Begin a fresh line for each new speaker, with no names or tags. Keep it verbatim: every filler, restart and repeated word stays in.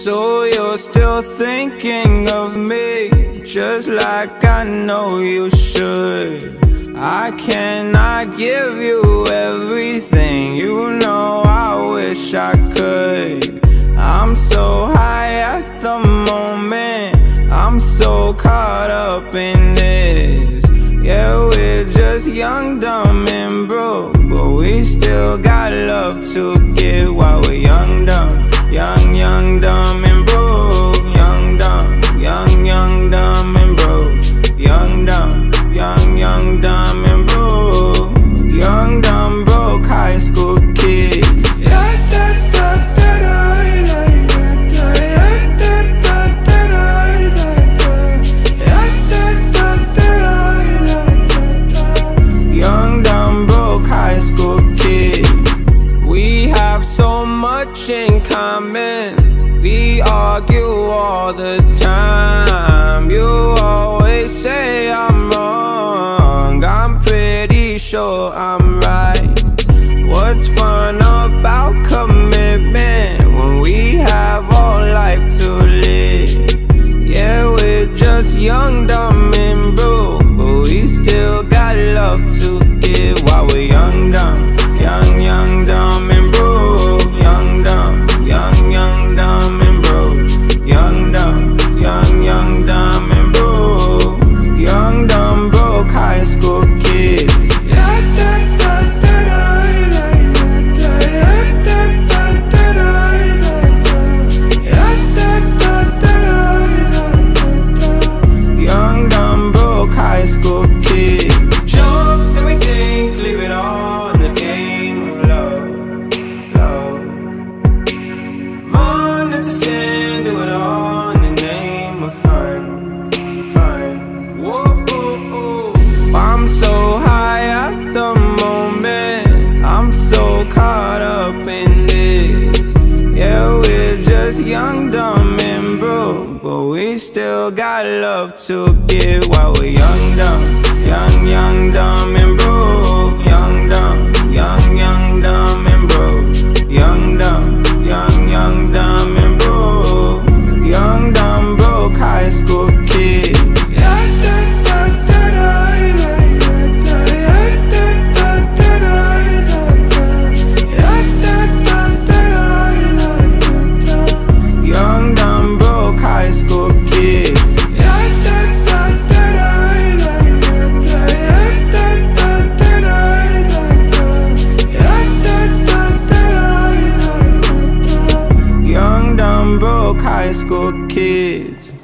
So you're still thinking of me, just like I know you should. I cannot give you everything, you know I wish I could. I'm so high at the moment, I'm so caught up in this. Yeah, we're just young, dumb, and broke, but we still got love to give while we're young, dumb. Young, young, dumb, and broke. Young, dumb, young, young, dumb, and broke. Young, dumb, young, young, dumb, and broke. Young, dumb, broke high school kid. Young, dumb, broke high school kid. We have so much in common, we argue all the time. You always say I'm wrong, I'm pretty sure I'm right. What's fun about commitment when we have all life to live? Yeah, we're just young, dumb, and broke, but we still got love to give while we're young, dumb. Young, young, dumb, and broke. Young, dumb, young, young, dumb, and broke. Young, dumb, young, young, dumb, and broke. Young, dumb, broke high school kid. Young, dumb, broke high school kid. Show up everything, leave it all in the game of love, love. Run into sin, do it all in the name of fun, fun. Whoa, whoa, whoa. I'm so high at the moment, I'm so caught up in this. Yeah, we're just young, dumb, and broke, but we still got love to give while we're young, dumb. Young, young, dumb, and broke. Young, dumb, young, young, dumb, and broke. Young, dumb, young, young, dumb, and broke. Young, dumb, broke high school kid. Young, dumb, broke high school kid. Young, dumb, broke high school kids.